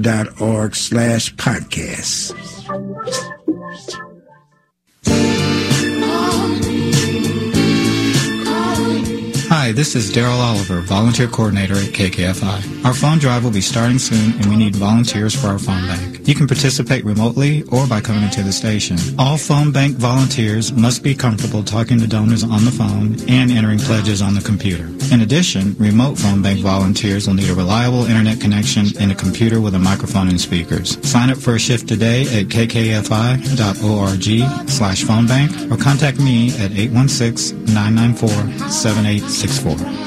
KKFI.org/podcasts. Hi, this is Daryl Oliver, Volunteer Coordinator at KKFI. Our phone drive will be starting soon, and we need volunteers for our phone bank. You can participate remotely or by coming into the station. All phone bank volunteers must be comfortable talking to donors on the phone and entering pledges on the computer. In addition, remote phone bank volunteers will need a reliable internet connection and a computer with a microphone and speakers. Sign up for a shift today at kkfi.org/phonebank or contact me at 816-994-7864.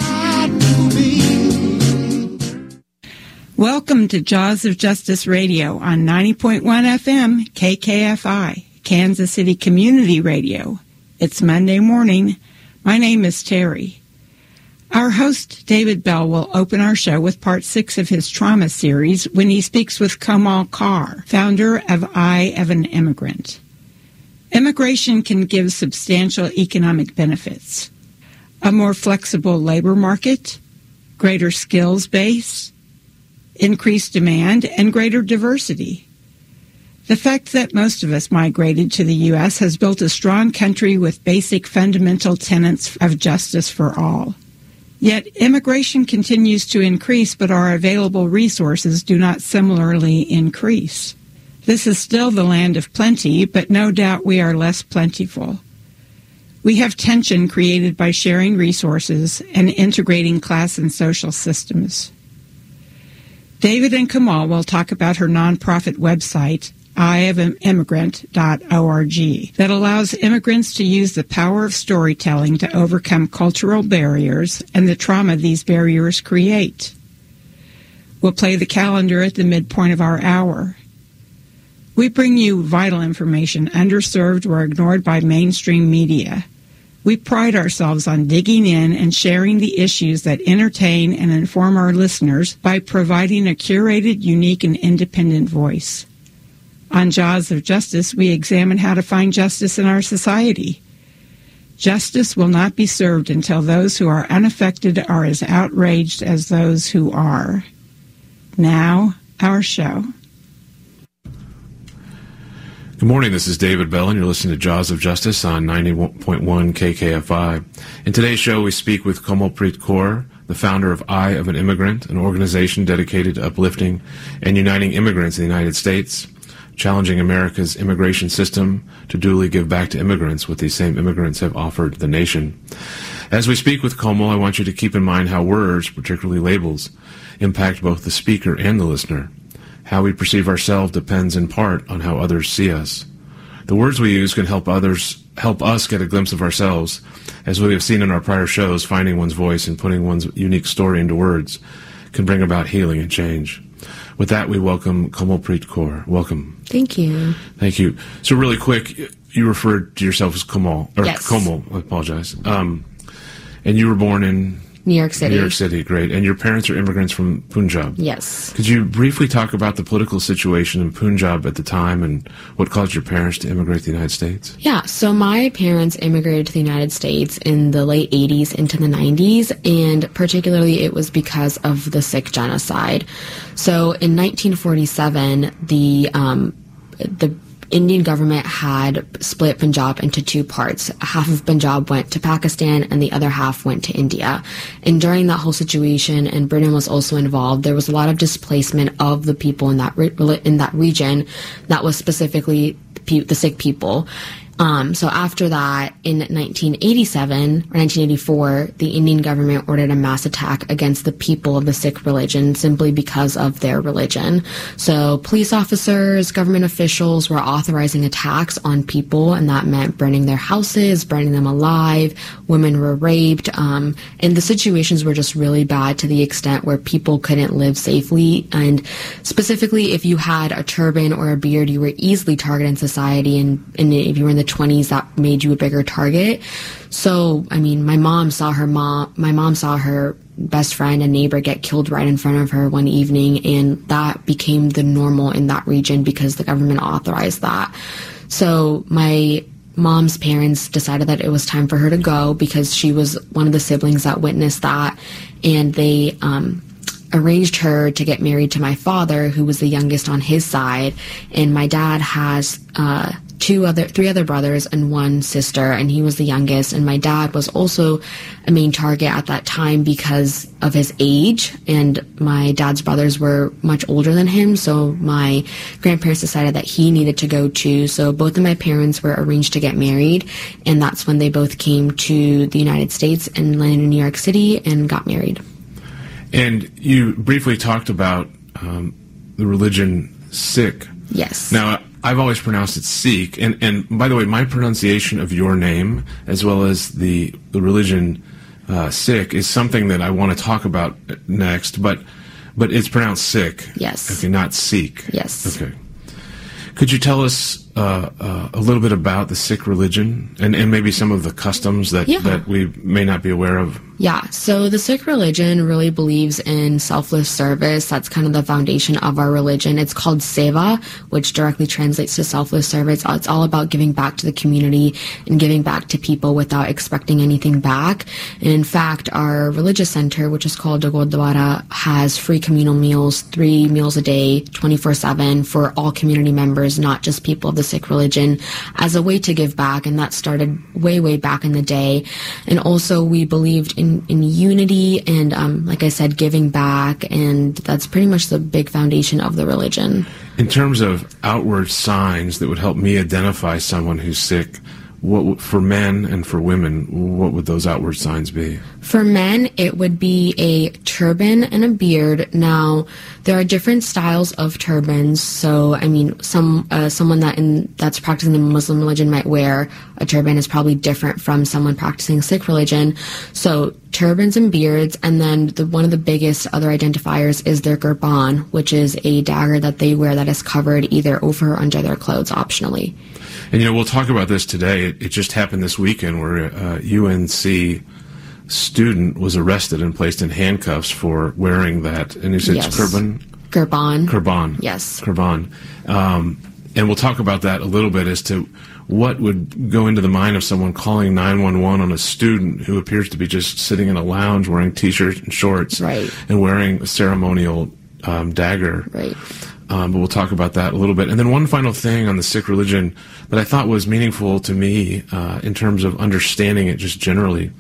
Welcome to Jaws of Justice Radio on 90.1 FM KKFI, Kansas City Community Radio. It's Monday morning. My name is Terry. Our host, David Bell, will open our show with part 6 of his trauma series when he speaks with Komal Kaur, founder of I of an Immigrant. Immigration can give substantial economic benefits. A more flexible labor market, greater skills base, increased demand, and greater diversity. The fact that most of us migrated to the U.S. has built a strong country with basic fundamental tenets of justice for all. Yet immigration continues to increase, but our available resources do not similarly increase. This is still the land of plenty, but no doubt we are less plentiful. We have tension created by sharing resources and integrating class and social systems. David and Komal will talk about her nonprofit website, IofAnImmigrant.org, that allows immigrants to use the power of storytelling to overcome cultural barriers and the trauma these barriers create. We'll play the calendar at the midpoint of our hour. We bring you vital information underserved or ignored by mainstream media. We pride ourselves on digging in and sharing the issues that entertain and inform our listeners by providing a curated, unique, and independent voice. On Jaws of Justice, we examine how to find justice in our society. Justice will not be served until those who are unaffected are as outraged as those who are. Now, our show. Good morning, this is David Bell, and you're listening to Jaws of Justice on 90.1 KKFI. In today's show, we speak with Komalpreet Kaur, the founder of I of an Immigrant, an organization dedicated to uplifting and uniting immigrants in the United States, challenging America's immigration system to duly give back to immigrants what these same immigrants have offered the nation. As we speak with Komal, I want you to keep in mind how words, particularly labels, impact both the speaker and the listener. How we perceive ourselves depends in part on how others see us. The words we use can help us get a glimpse of ourselves. As we have seen in our prior shows, finding one's voice and putting one's unique story into words can bring about healing and change. With that, we welcome Komalpreet Kaur. Welcome. Thank you. Thank you. So really quick, you referred to yourself as Komal, or yes. Komal, I apologize. And you were born in New York City. New York City, great. And your parents are immigrants from Punjab. Yes. Could you briefly talk about the political situation in Punjab at the time and what caused your parents to immigrate to the United States? Yeah, so my parents immigrated to the United States in the late 80s into the 90s, and particularly it was because of the Sikh genocide. So in 1947, the Indian government had split Punjab into two parts. Half of Punjab went to Pakistan and the other half went to India. And during that whole situation, and Britain was also involved, there was a lot of displacement of the people in that region. That was specifically the Sikh people. So after that, in 1987 or 1984, the Indian government ordered a mass attack against the people of the Sikh religion simply because of their religion. So police officers, government officials were authorizing attacks on people, and that meant burning their houses, burning them alive. Women were raped, and the situations were just really bad to the extent where people couldn't live safely. And specifically, if you had a turban or a beard, you were easily targeted in society, and if you were in the 20s, that made you a bigger target. So, I mean, my mom saw her best friend and neighbor get killed right in front of her one evening, and that became the normal in that region because the government authorized that. So my mom's parents decided that it was time for her to go because she was one of the siblings that witnessed that, and they arranged her to get married to my father, who was the youngest on his side, and my dad has three other brothers and one sister, and he was the youngest. And my dad was also a main target at that time because of his age, and my dad's brothers were much older than him, so my grandparents decided that he needed to go too. So both of my parents were arranged to get married, and that's when they both came to the United States and landed in New York City and got married. And you briefly talked about the religion Sikh. Yes. Now, I've always pronounced it Sikh, and by the way, my pronunciation of your name, as well as the religion Sikh, is something that I want to talk about next, but it's pronounced Sikh. Yes. Okay, not Sikh. Yes. Okay. Could you tell us a little bit about the Sikh religion and maybe some of the customs that we may not be aware of? Yeah, so the Sikh religion really believes in selfless service. That's kind of the foundation of our religion. It's called Seva, which directly translates to selfless service. It's all about giving back to the community and giving back to people without expecting anything back. And in fact, our religious center, which is called the Gurdwara, has free communal meals, 3 meals a day, 24/7 for all community members, not just people of the Sikh religion, as a way to give back. And that started way back in the day. And also we believed in unity and, like I said, giving back, and that's pretty much the big foundation of the religion. In terms of outward signs that would help me identify someone who's Sikh, for men and for women, what would those outward signs be? For men, it would be a turban and a beard. Now, there are different styles of turbans. So, I mean, someone that's practicing the Muslim religion might wear a turban is probably different from someone practicing Sikh religion. So, turbans and beards, and then one of the biggest other identifiers is their gurban, which is a dagger that they wear that is covered either over or under their clothes optionally. And, we'll talk about this today. It just happened this weekend where a UNC student was arrested and placed in handcuffs for wearing that. And you said it's Gurban? Gurban. Yes. Gurban. And we'll talk about that a little bit as to what would go into the mind of someone calling 911 on a student who appears to be just sitting in a lounge wearing T-shirts and shorts and wearing a ceremonial dagger. Right. But we'll talk about that a little bit. And then one final thing on the Sikh religion that I thought was meaningful to me in terms of understanding it just generally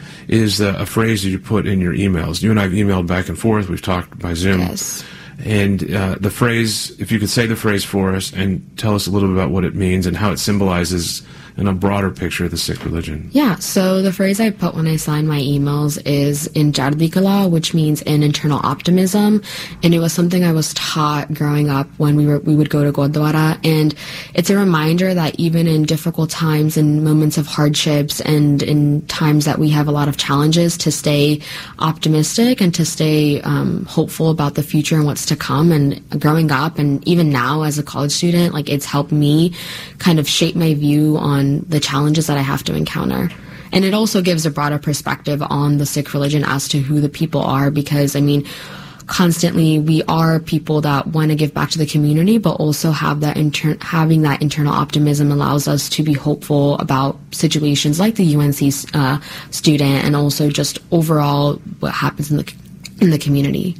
is a phrase that you put in your emails. You and I have emailed back and forth. We've talked by Zoom. Yes. And the phrase, if you could say the phrase for us and tell us a little bit about what it means and how it symbolizes in a broader picture of the Sikh religion. Yeah, so the phrase I put when I sign my emails is in Chardi Kala, which means in internal optimism, and it was something I was taught growing up when we would go to Gurdwara, and it's a reminder that even in difficult times and moments of hardships and in times that we have a lot of challenges, to stay optimistic and to stay hopeful about the future and what's to come. And growing up and even now as a college student, like, it's helped me kind of shape my view on the challenges that I have to encounter. And it also gives a broader perspective on the Sikh religion as to who the people are, because, I mean, constantly we are people that want to give back to the community, but also have that having that internal optimism allows us to be hopeful about situations like the UNC student, and also just overall what happens in the community.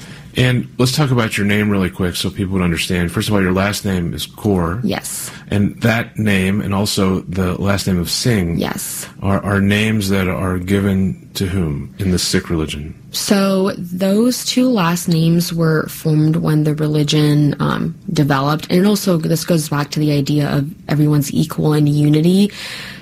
And let's talk about your name really quick so people would understand. First of all, your last name is Kaur. Yes. And that name and also the last name of Singh are names that are given to whom in the Sikh religion? So those two last names were formed when the religion developed. And also this goes back to the idea of everyone's equal and unity.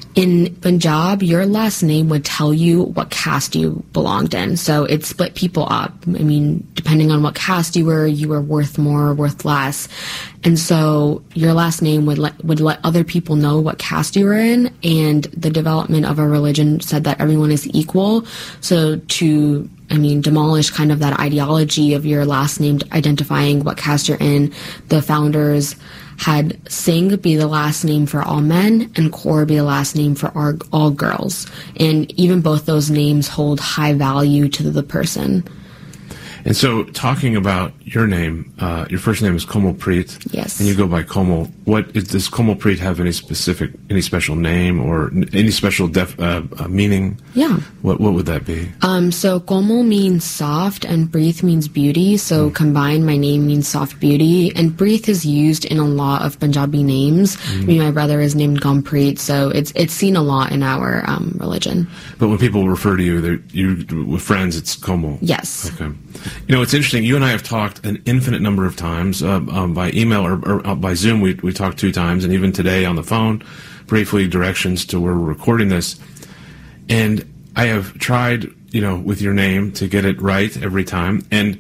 In Punjab, your last name would tell you what caste you belonged in. So it split people up. I mean, depending on what caste you were worth more or worth less. And so your last name would let other people know what caste you were in. And the development of our religion said that everyone is equal. So to demolish kind of that ideology of your last name identifying what caste you're in, the founders had Singh be the last name for all men and Kaur be the last name for all girls. And even both those names hold high value to the person. And so, talking about your name, your first name is Komalpreet. Yes. And you go by Komal. Does Komalpreet have any special name or any special meaning? Yeah. What would that be? So Komal means soft and Preet means beauty. So combined, my name means soft beauty. And Preet is used in a lot of Punjabi names. I mean, my brother is named Gumpreet, so it's seen a lot in our religion. But when people refer to you, with friends, it's Komal. Yes. Okay. You know, it's interesting. You and I have talked an infinite number of times by email or by Zoom. We talked 2 times, and even today on the phone, briefly directions to where we're recording this. And I have tried, with your name to get it right every time, and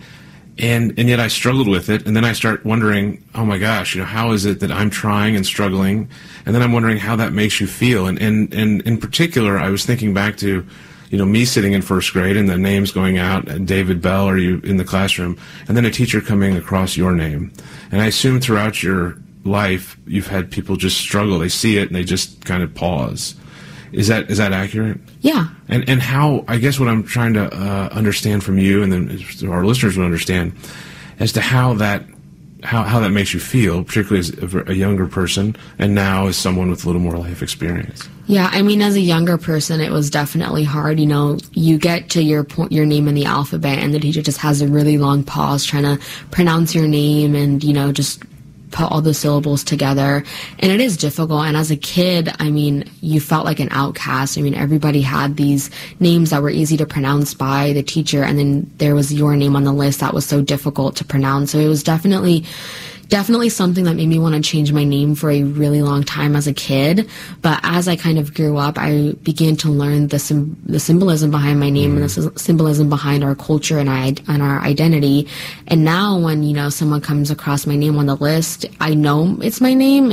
yet I struggled with it. And then I start wondering, oh my gosh, how is it that I'm trying and struggling? And then I'm wondering how that makes you feel. And in particular, I was thinking back to, me sitting in first grade and the names going out, and David Bell, are you in the classroom? And then a teacher coming across your name. And I assume throughout your life, you've had people just struggle. They see it and they just kind of pause. Is that accurate? Yeah. And how, I guess what I'm trying to understand from you, and then our listeners will understand, as to how that makes you feel, particularly as a younger person, and now as someone with a little more life experience. Yeah, I mean, as a younger person, it was definitely hard. You get to your name in the alphabet, and the teacher just has a really long pause trying to pronounce your name, and just put all the syllables together, and it is difficult. And as a kid, I mean, you felt like an outcast. I mean, everybody had these names that were easy to pronounce by the teacher, and then there was your name on the list that was so difficult to pronounce. So it was definitely something that made me want to change my name for a really long time as a kid. But as I kind of grew up, I began to learn the symbolism behind my name and the symbolism behind our culture and our identity. And now when, someone comes across my name on the list, I know it's my name.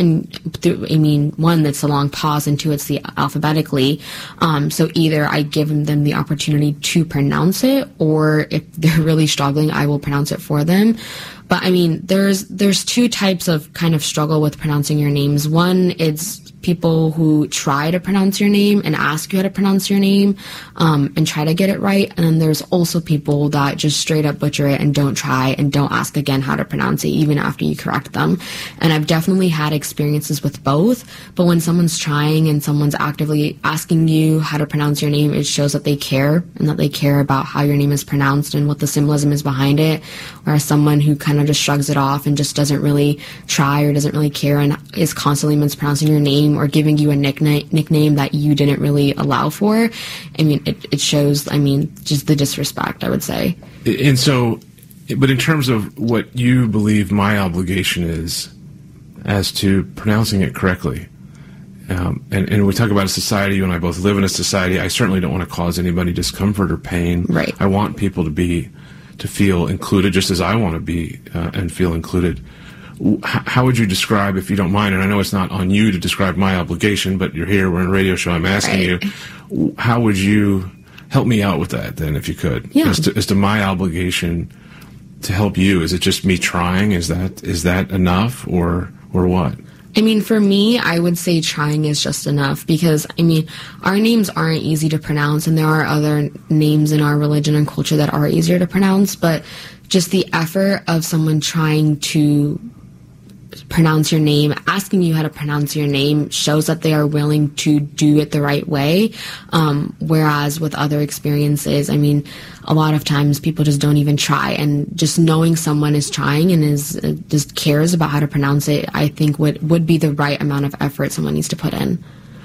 And one, that's a long pause, and 2, it's alphabetically. So either I give them the opportunity to pronounce it, or if they're really struggling, I will pronounce it for them. But I mean, there's 2 types of kind of struggle with pronouncing your names. One, it's people who try to pronounce your name and ask you how to pronounce your name, and try to get it right. And then there's also people that just straight up butcher it and don't try and don't ask again how to pronounce it, even after you correct them. And I've definitely had experiences with both. But when someone's trying and someone's actively asking you how to pronounce your name, it shows that they care, and that they care about how your name is pronounced and what the symbolism is behind it. Whereas someone who kind of just shrugs it off and just doesn't really try or doesn't really care and is constantly mispronouncing your name or giving you a nickname that you didn't really allow for, I mean, it shows, just the disrespect, I would say. And so, but in terms of what you believe my obligation is as to pronouncing it correctly, and we talk about a society, you and I both live in a society, I certainly don't want to cause anybody discomfort or pain. Right. I want people to feel included, just as I want to be and feel included. How would you describe, if you don't mind, and I know it's not on you to describe my obligation, but you're here, we're in a radio show, I'm asking you, how would you help me out with that then, if you could? Yeah. As to my obligation to help you, is it just me trying? Is that enough, or what? I mean, for me, I would say trying is just enough, because, our names aren't easy to pronounce, and there are other names in our religion and culture that are easier to pronounce, but just the effort of someone trying to pronounce your name, asking you how to pronounce your name, shows that they are willing to do it the right way. Whereas with other experiences, a lot of times people just don't even try, and just knowing someone is trying and just cares about how to pronounce it, I think would be the right amount of effort someone needs to put in.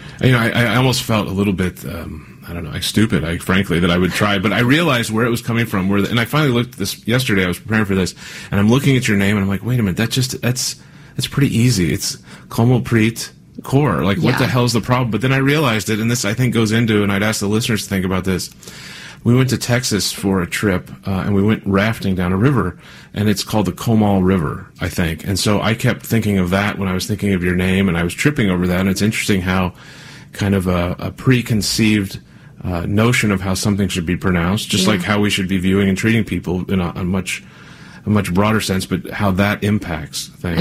I almost felt a little bit, stupid, frankly, that I would try, but I realized where it was coming from. And I finally looked at this yesterday. I was preparing for this, and I'm looking at your name, and I'm like, wait a minute, that's pretty easy. It's Komalpreet Kaur. What the hell's the problem? But then I realized it, and this, I think, goes into, and I'd ask the listeners to think about this. We went to Texas for a trip, and we went rafting down a river, and it's called the Comal River, I think. And so I kept thinking of that when I was thinking of your name, and I was tripping over that. And it's interesting how kind of a preconceived notion of how something should be pronounced, just like how we should be viewing and treating people in a much broader sense, but how that impacts things.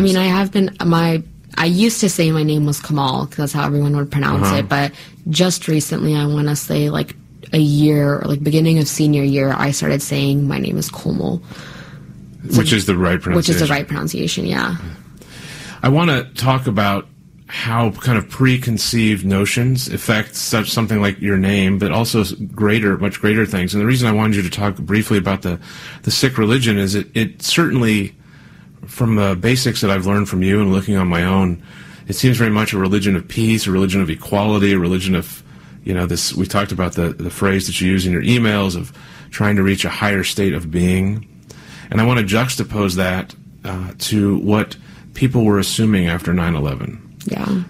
I used to say my name was Kamal, because that's how everyone would pronounce it, but just recently, I want to say a year, like beginning of senior year, I started saying my name is Komol. Which is the right pronunciation. Which is the right pronunciation, yeah. I want to talk about how kind of preconceived notions affect something like your name, but also much greater things. And the reason I wanted you to talk briefly about the Sikh religion is it certainly, from the basics that I've learned from you and looking on my own, it seems very much a religion of peace, a religion of equality, a religion of, this. We talked about the phrase that you use in your emails of trying to reach a higher state of being. And I want to juxtapose that to what people were assuming after 9/11. Yeah.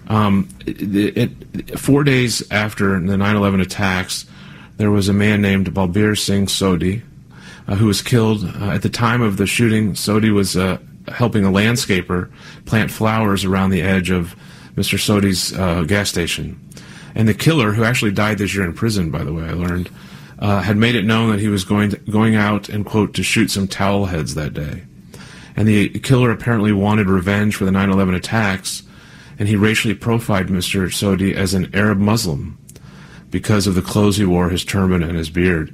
4 days after the 9/11 attacks, there was a man named Balbir Singh Sodhi who was killed. At the time of the shooting, Sodhi was helping a landscaper plant flowers around the edge of Mr. Sodhi's gas station. And the killer, who actually died this year in prison, by the way, I learned, had made it known that he was going out and, quote, to shoot some towel heads that day. And the killer apparently wanted revenge for the 9/11 attacks, and he racially profiled Mr. Sodhi as an Arab Muslim because of the clothes he wore, his turban, and his beard.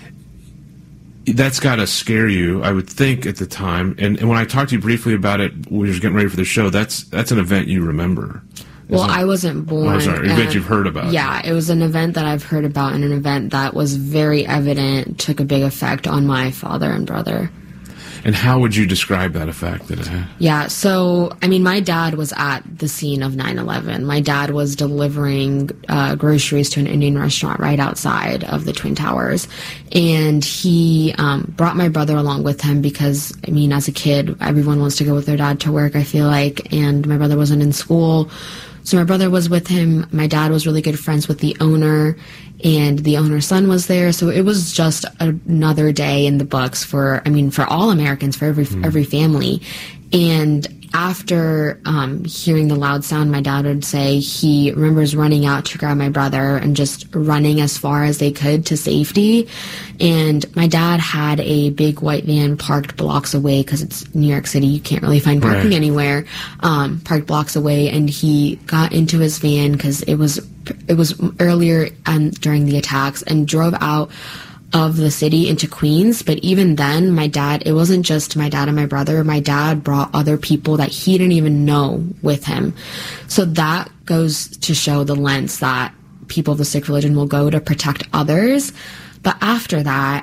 That's got to scare you, I would think, at the time. And when I talked to you briefly about it when you were getting ready for the show, that's an event you remember. Well, I wasn't born. Oh, sorry, an event you've heard about. Yeah, it was an event that I've heard about, and an event that was very evident, took a big effect on my father and brother. And how would you describe that effect that it had? Yeah, so, my dad was at the scene of 9/11. My dad was delivering groceries to an Indian restaurant right outside of the Twin Towers. And he brought my brother along with him because, as a kid, everyone wants to go with their dad to work, I feel like, and my brother wasn't in school. So my brother was with him. My dad was really good friends with the owner, and the owner's son was there. So it was just another day in the books for all Americans, for every family. And after hearing the loud sound, my dad would say he remembers running out to grab my brother and just running as far as they could to safety. And my dad had a big white van parked blocks away because it's New York City. You can't really find parking anywhere. Parked blocks away, and he got into his van because it was earlier during the attacks, and drove out of the city into Queens. But even then, it wasn't just my dad and my brother. My dad brought other people that he didn't even know with him. So that goes to show the lengths that people of the Sikh religion will go to protect others. But after that,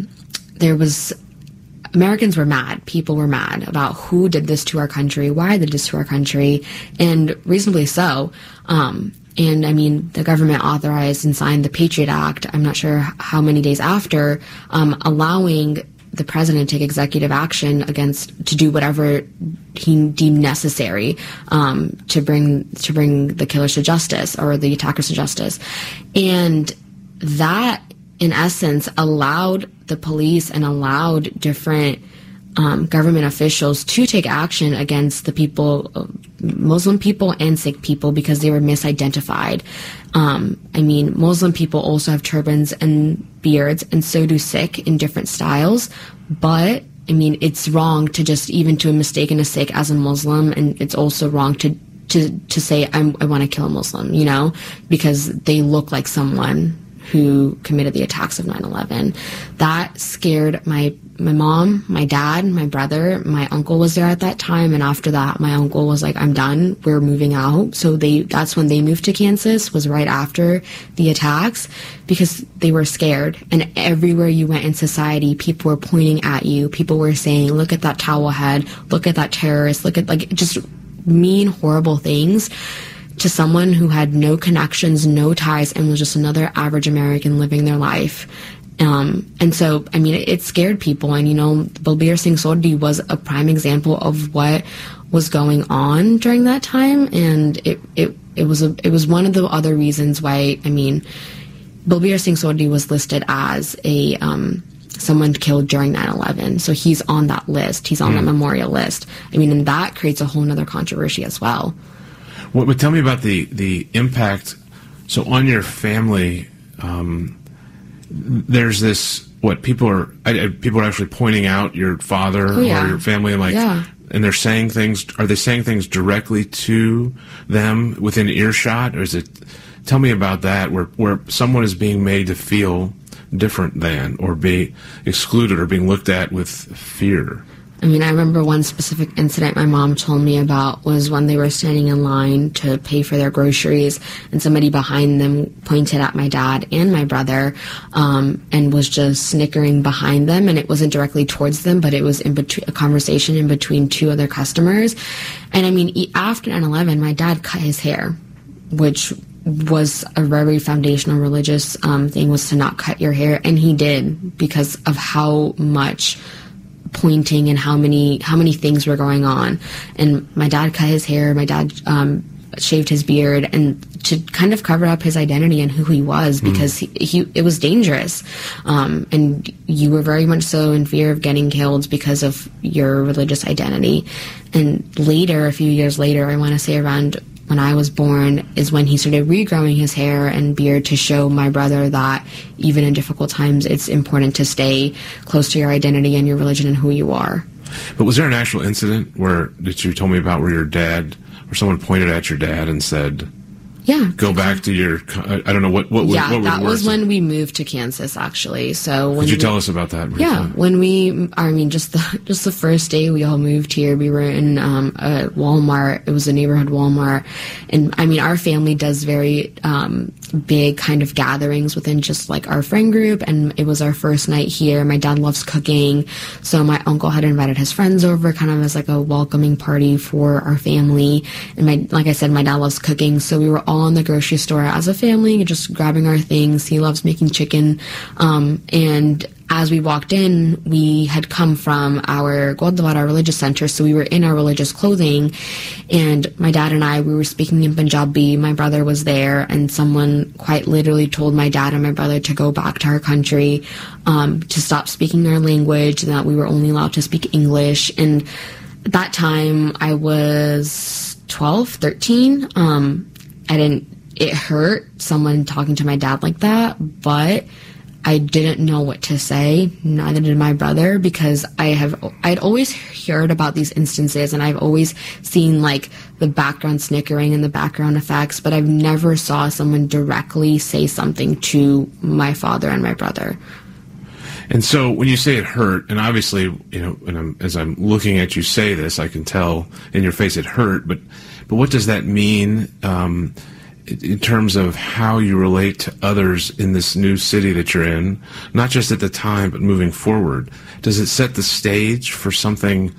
Americans were mad. People were mad about who did this to our country, why they did this to our country, and reasonably so. And the government authorized and signed the Patriot Act, I'm not sure how many days after, allowing the president to take executive action to do whatever he deemed necessary to bring the killers to justice, or the attackers to justice. And that, in essence, allowed the police and allowed different government officials to take action against the people, Muslim people and Sikh people, because they were misidentified. Muslim people also have turbans and beards, and so do Sikh in different styles. But, it's wrong to mistake a Sikh as a Muslim, and it's also wrong to say, I want to kill a Muslim, because they look like someone who committed the attacks of 9/11. That scared my mom, my dad, my brother. My uncle was there at that time, and after that, my uncle was like, I'm done, we're moving out. So that's when they moved to Kansas, was right after the attacks, because they were scared. And everywhere you went in society, people were pointing at you. People were saying, look at that towel head, look at that terrorist, look at, just mean, horrible things to someone who had no connections, no ties, and was just another average American living their life. And so, it scared people. And, Balbir Singh Sodhi was a prime example of what was going on during that time. And it was one of the other reasons why, Balbir Singh Sodhi was listed as someone killed during 9/11. So he's on that list. He's on that memorial list. And that creates a whole nother controversy as well. But tell me about the impact. So on your family, there's this, people are actually pointing out your father or your family, and they're saying things. Are they saying things directly to them within earshot, or is it Tell me about that, where someone is being made to feel different than, or be excluded, or being looked at with fear. I mean, I remember one specific incident my mom told me about was when they were standing in line to pay for their groceries, and somebody behind them pointed at my dad and my brother, and was just snickering behind them, and it wasn't directly towards them, but it was in between, a conversation in between two other customers. And I mean, after 9/11, my dad cut his hair, which was a very foundational religious thing, was to not cut your hair, and he did, because of how much pointing and how many things were going on. And my dad cut his hair, my dad shaved his beard, and to kind of cover up his identity and who he was, because he it was dangerous, and you were very much so in fear of getting killed because of your religious identity. And later, a few years later, I want to say around when I was born, is when he started regrowing his hair and beard to show my brother that even in difficult times, it's important to stay close to your identity and your religion and who you are. But was there an actual incident that you told me about, where your dad, or someone pointed at your dad and said, yeah, go back to your, I don't know, what that was when we moved to Kansas, actually. So when could you tell us about that briefly? Yeah, just the first day we all moved here, we were in a Walmart. It was a neighborhood Walmart, and I mean, our family does very big kind of gatherings within just like our friend group, and it was our first night here. My dad loves cooking, so my uncle had invited his friends over, kind of as like a welcoming party for our family. And like I said, my dad loves cooking, so we were all in the grocery store as a family, just grabbing our things. He loves making chicken, and as we walked in, we had come from our Gurdwara religious center, so we were in our religious clothing, and my dad and we were speaking in Punjabi. My brother was there, and someone quite literally told my dad and my brother to go back to our country, to stop speaking our language, and that we were only allowed to speak English. And at that time, I was 12, 13. It hurt, someone talking to my dad like that, but I didn't know what to say. Neither did my brother, because I'd always heard about these instances, and I've always seen like the background snickering and the background effects, but I've never saw someone directly say something to my father and my brother. And so when you say it hurt, and obviously, as I'm looking at you say this, I can tell in your face it hurt, but what does that mean in terms of how you relate to others in this new city that you're in, not just at the time, but moving forward? Does it set the stage for something,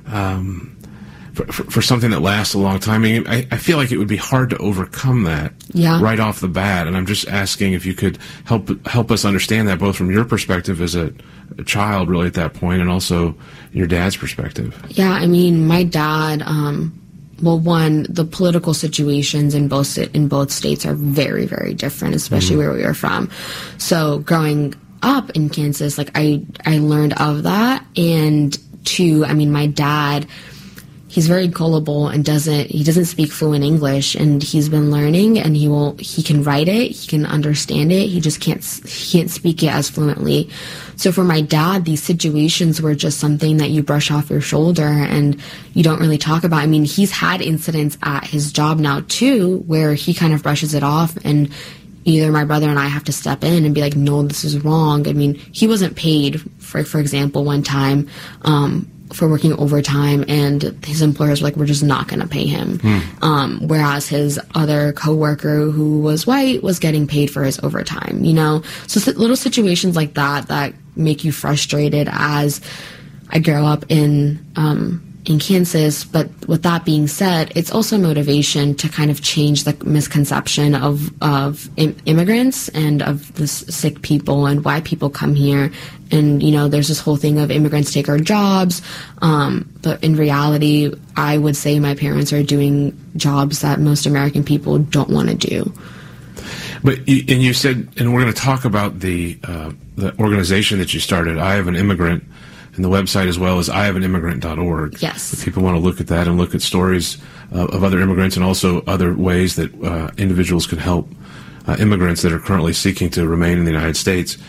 for something that lasts a long time? I mean, I feel like it would be hard to overcome that right off the bat, and I'm just asking if you could help us understand that, both from your perspective as a child, really, at that point, and also your dad's perspective. Yeah, I mean, my dad, well, one, the political situations in both states are very, very different, especially where we are from. So growing up in Kansas, like I learned of that. And two, I mean, my dad, he's very gullible and he doesn't speak fluent English, and he's been learning, and he can write it, he can understand it, he just can't speak it as fluently. So for my dad, these situations were just something that you brush off your shoulder and you don't really talk about. I mean, he's had incidents at his job now too, where he kind of brushes it off, and either my brother and I have to step in and be like, no, this is wrong. I mean, he wasn't paid, for example, one time, for working overtime, and his employers were like, we're just not going to pay him. Whereas his other coworker, who was white, was getting paid for his overtime, So little situations like that make you frustrated as I grow up in Kansas. But with that being said, it's also motivation to kind of change the misconception of immigrants and of the sick people and why people come here. And, there's this whole thing of immigrants take our jobs. But in reality, I would say my parents are doing jobs that most American people don't want to do. But you said, and we're going to talk about the organization that you started, I Have an Immigrant, and the website as well as IHaveAnImmigrant.org. Yes. If people want to look at that and look at stories of other immigrants, and also other ways that individuals can help immigrants that are currently seeking to remain in the United States.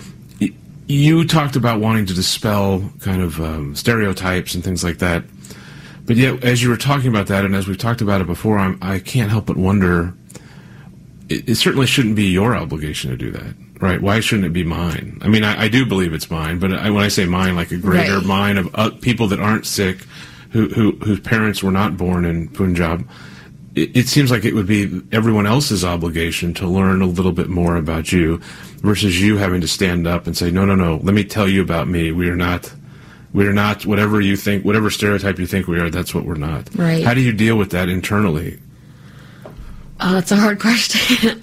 You talked about wanting to dispel kind of stereotypes and things like that. But yet, as you were talking about that, and as we've talked about it before, I can't help but wonder, it certainly shouldn't be your obligation to do that, right? Why shouldn't it be mine? I mean, I do believe it's mine, but when I say mine, like a greater Right. mine of people that aren't sick, whose parents were not born in Punjab, it seems like it would be everyone else's obligation to learn a little bit more about you versus you having to stand up and say, no, let me tell you about me. We are not whatever you think, whatever stereotype you think we are, that's what we're not. Right. How do you deal with that internally? That's a hard question.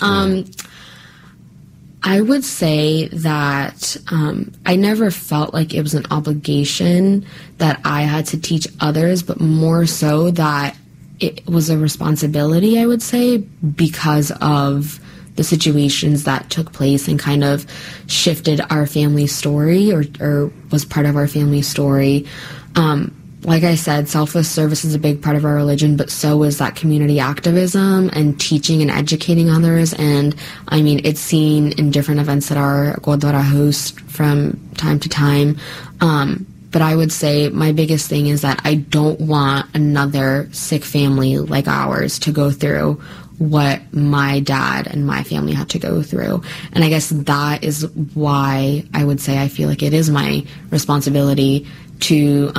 I would say that I never felt like it was an obligation that I had to teach others, but more so that it was a responsibility, I would say, because of the situations that took place and kind of shifted our family story or was part of our family story. Like I said, selfless service is a big part of our religion, but so is that community activism and teaching and educating others. And I mean, it's seen in different events that our Gurdwara hosts from time to time. But I would say my biggest thing is that I don't want another sick family like ours to go through what my dad and my family had to go through. And I guess that is why I would say I feel like it is my responsibility to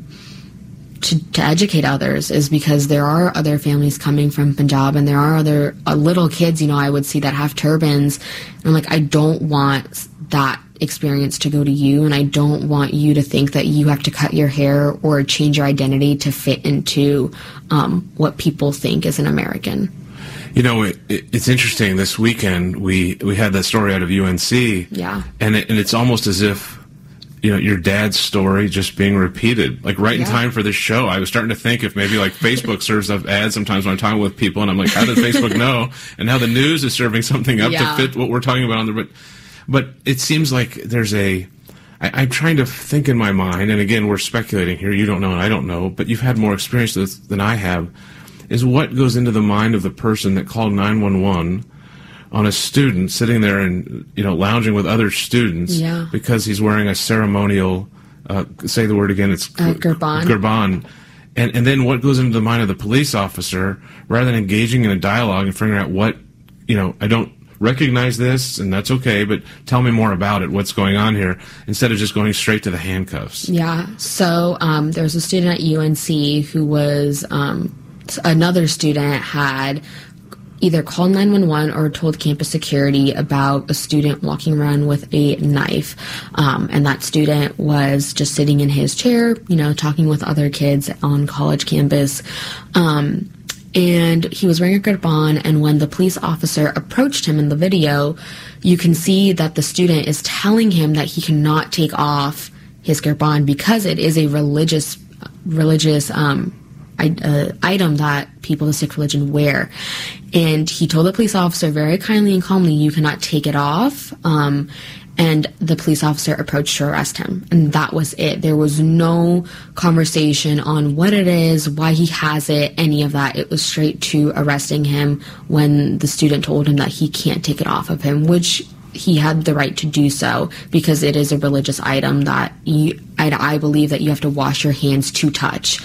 educate others, is because there are other families coming from Punjab, and there are other little kids, I would see that have turbans. And I'm like, I don't want that experience to go to you, and I don't want you to think that you have to cut your hair or change your identity to fit into what people think is an American. It's interesting. This weekend we had that story out of UNC. Yeah. And it's almost as if your dad's story just being repeated, like right in time for this show. I was starting to think if maybe like Facebook serves up ads sometimes when I'm talking with people, and I'm like, how does Facebook know? And now the news is serving something up to fit what we're talking about on the. But it seems like there's I'm trying to think in my mind, and again, we're speculating here. You don't know, and I don't know, but you've had more experience with this than I have. Is what goes into the mind of the person that called 911 on a student sitting there and lounging with other students because he's wearing a ceremonial, say the word again, it's Gurban. And then what goes into the mind of the police officer, rather than engaging in a dialogue and figuring out what, I don't recognize this, and that's okay, but tell me more about it, what's going on here, instead of just going straight to the handcuffs. Yeah, so there was a student at UNC who was, another student had either called 911 or told campus security about a student walking around with a knife. And that student was just sitting in his chair, talking with other kids on college campus. And he was wearing a Gurban, and when the police officer approached him in the video, you can see that the student is telling him that he cannot take off his Gurban because it is a religious item that people of Sikh religion wear. And he told the police officer very kindly and calmly, you cannot take it off. And the police officer approached to arrest him. And that was it. There was no conversation on what it is, why he has it, any of that. It was straight to arresting him when the student told him that he can't take it off of him, which he had the right to do so because it is a religious item that I believe that you have to wash your hands to touch.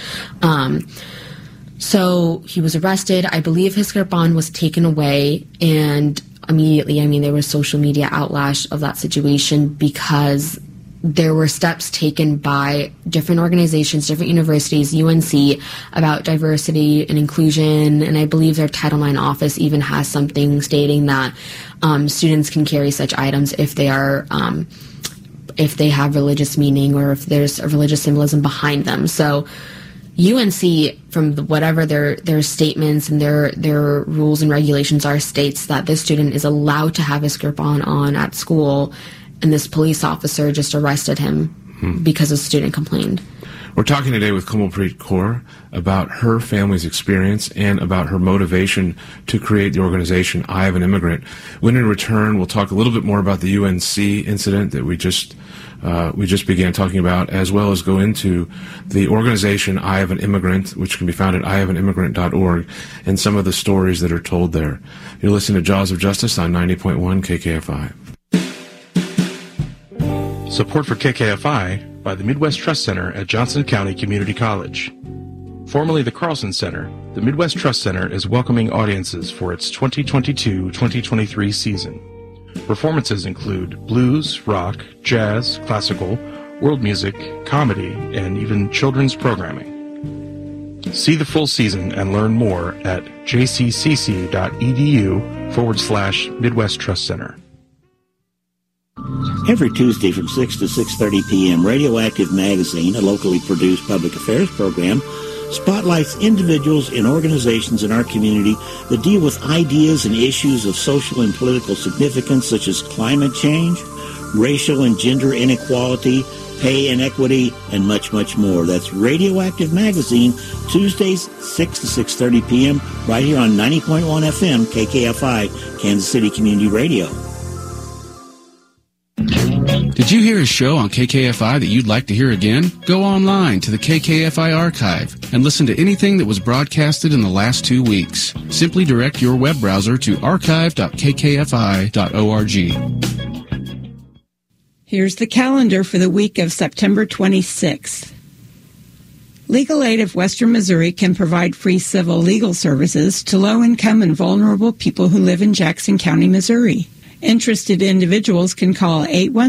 So he was arrested. I believe his Gurban was taken away, and immediately, there was social media outlash of that situation because there were steps taken by different organizations, different universities, UNC, about diversity and inclusion, and I believe their Title IX office even has something stating that students can carry such items if they are if they have religious meaning or if there's a religious symbolism behind them. So UNC, from whatever their statements and their rules and regulations are, states that this student is allowed to have his Gurban on at school, and this police officer just arrested him because a student complained. We're talking today with Komalpreet Kaur about her family's experience and about her motivation to create the organization Eye of an Immigrant. When in return, we'll talk a little bit more about the UNC incident that we just began talking about, as well as go into the organization Eye of an Immigrant, which can be found at eyeofanimmigrant.org, and some of the stories that are told there. You're listening to Jaws of Justice on 90.1 KKFI. Support for KKFI by the Midwest Trust Center at Johnson County Community College. Formerly the Carlson Center, the Midwest Trust Center is welcoming audiences for its 2022-2023 season. Performances include blues, rock, jazz, classical, world music, comedy, and even children's programming. See the full season and learn more at jccc.edu/Midwest Trust Center. Every Tuesday from 6 to 6:30 p.m., Radioactive Magazine, a locally produced public affairs program, spotlights individuals and organizations in our community that deal with ideas and issues of social and political significance such as climate change, racial and gender inequality, pay inequity, and much, much more. That's Radioactive Magazine, Tuesdays, 6 to 6:30 p.m., right here on 90.1 FM, KKFI, Kansas City Community Radio. Did you hear a show on KKFI that you'd like to hear again? Go online to the KKFI archive and listen to anything that was broadcasted in the last 2 weeks. Simply direct your web browser to archive.kkfi.org. Here's the calendar for the week of September 26th. Legal Aid of Western Missouri can provide free civil legal services to low-income and vulnerable people who live in Jackson County, Missouri. Interested individuals can call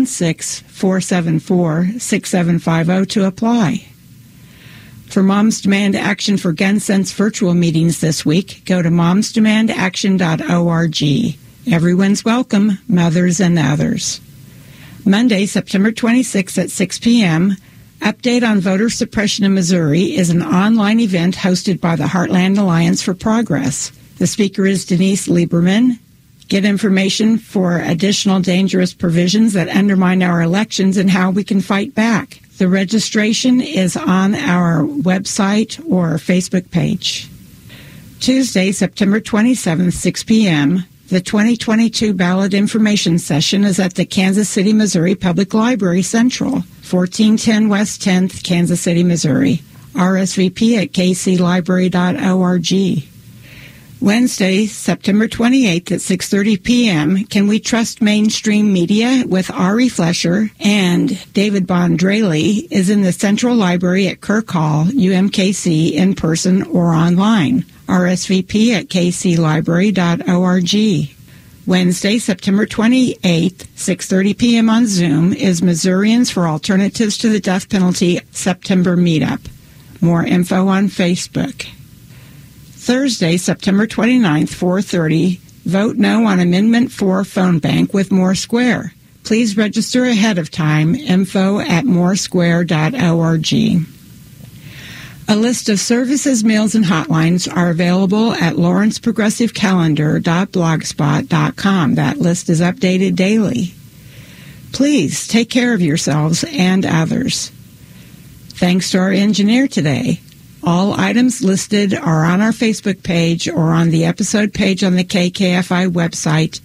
816-474-6750 to apply. For Moms Demand Action for Gun Sense virtual meetings this week, go to momsdemandaction.org. Everyone's welcome, mothers and others. Monday, September 26th at 6 p.m., Update on Voter Suppression in Missouri is an online event hosted by the Heartland Alliance for Progress. The speaker is Denise Lieberman. Get information for additional dangerous provisions that undermine our elections and how we can fight back. The registration is on our website or Facebook page. Tuesday, September 27th, 6 p.m., the 2022 ballot information session is at the Kansas City, Missouri Public Library Central, 1410 West 10th, Kansas City, Missouri. RSVP at kclibrary.org. Wednesday, September 28th at 6:30 p.m., Can We Trust Mainstream Media with Ari Flesher and David Bondrelli is in the Central Library at Kirk Hall, UMKC, in person or online. RSVP at kclibrary.org. Wednesday, September 28th, 6:30 p.m. on Zoom is Missourians for Alternatives to the Death Penalty September Meetup. More info on Facebook. Thursday, September 29th, 4:30, vote no on Amendment 4 phone bank with Moore Square. Please register ahead of time. Info at mooresquare.org. A list of services, meals, and hotlines are available at lawrenceprogressivecalendar.blogspot.com. That list is updated daily. Please take care of yourselves and others. Thanks to our engineer today. All items listed are on our Facebook page or on the episode page on the KKFI website,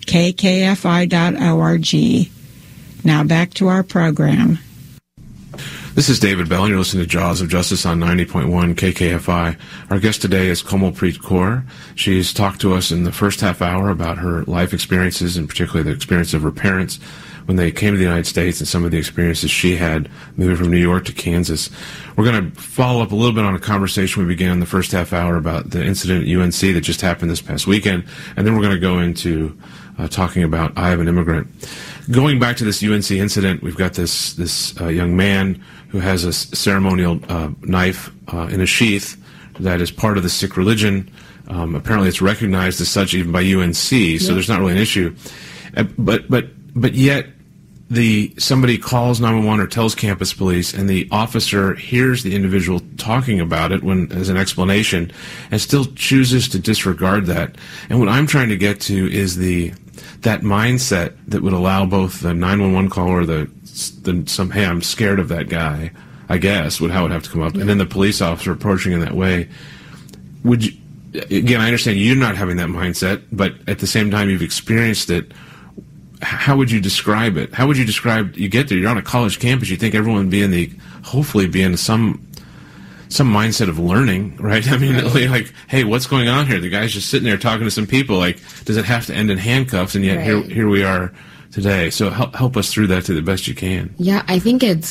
kkfi.org. Now back to our program. This is David Bell, and you're listening to Jaws of Justice on 90.1 KKFI. Our guest today is Komalpreet Kaur. She's talked to us in the first half hour about her life experiences, and particularly the experience of her parents when they came to the United States and some of the experiences she had moving from New York to Kansas. We're going to follow up a little bit on a conversation we began in the first half hour about the incident at UNC that just happened this past weekend, and then we're going to go into talking about I Have an Immigrant. Going back to this UNC incident, we've got this young man who has a ceremonial knife in a sheath that is part of the Sikh religion. Apparently it's recognized as such even by UNC, so there's not really an issue. But yet somebody calls 911 or tells campus police, and the officer hears the individual talking about it as an explanation and still chooses to disregard that. And what I'm trying to get to is that mindset that would allow both the 911 call or hey, I'm scared of that guy, I guess, how it would have to come up, and then the police officer approaching in that way. Again, I understand you're not having that mindset, but at the same time you've experienced it. How would you describe it? How would you describe, you get there, you're on a college campus, you think everyone would hopefully be in some mindset of learning, right? I mean, like, hey, what's going on here? The guy's just sitting there talking to some people. Like, does it have to end in handcuffs? And yet here we are today. So help us through that to the best you can. Yeah, I think it's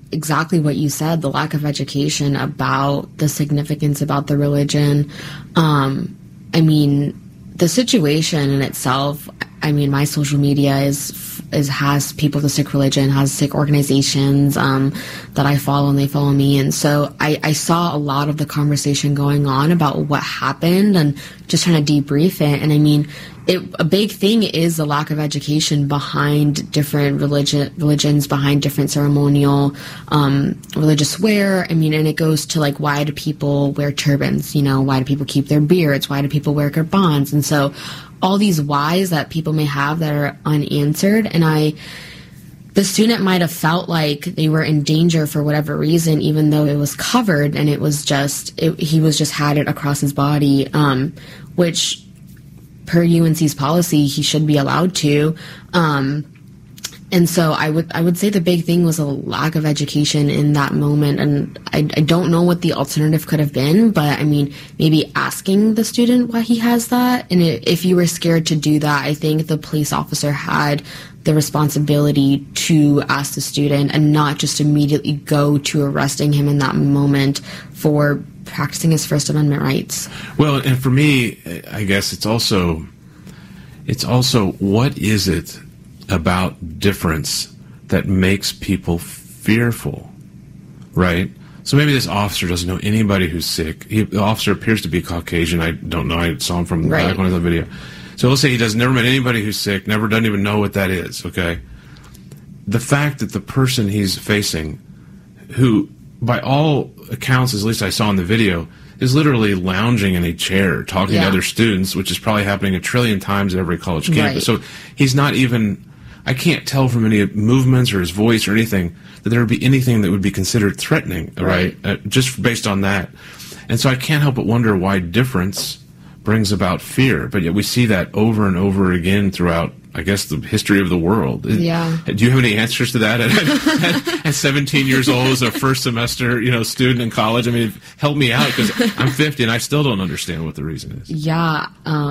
exactly what you said, the lack of education about the significance about the religion. I mean, the situation in itself, I mean, my social media has people of the Sikh religion, has Sikh organizations that I follow, and they follow me. And so I saw a lot of the conversation going on about what happened and just trying to debrief it. And I mean, a big thing is the lack of education behind different religions, behind different ceremonial religious wear. I mean, and it goes to like, why do people wear turbans? You know, why do people keep their beards? Why do people wear turbans? And so all these whys that people may have that are unanswered. And the student might have felt like they were in danger for whatever reason, even though it was covered and it was just, he was just had it across his body, which per UNC's policy, he should be allowed to. And so I would say the big thing was a lack of education in that moment. And I don't know what the alternative could have been, but I mean, maybe asking the student why he has that. And if you were scared to do that, I think the police officer had the responsibility to ask the student and not just immediately go to arresting him in that moment for practicing his First Amendment rights. Well, and for me, I guess it's also what is it about difference that makes people fearful, right? So maybe this officer doesn't know anybody who's Sikh. The officer appears to be Caucasian. I don't know. I saw him from the back of the video. So let's say he never met anybody who's Sikh, doesn't even know what that is, okay? The fact that the person he's facing, who by all accounts, at least I saw in the video, is literally lounging in a chair talking to other students, which is probably happening a trillion times at every college campus. Right. So he's not even, I can't tell from any movements or his voice or anything that there would be anything that would be considered threatening, right? Just based on that. And so I can't help but wonder why difference brings about fear. But yet we see that over and over again throughout, I guess, the history of the world. Yeah. Do you have any answers to that? At 17 years old, as a first semester, student in college, I mean, help me out, because I'm 50 and I still don't understand what the reason is. Yeah.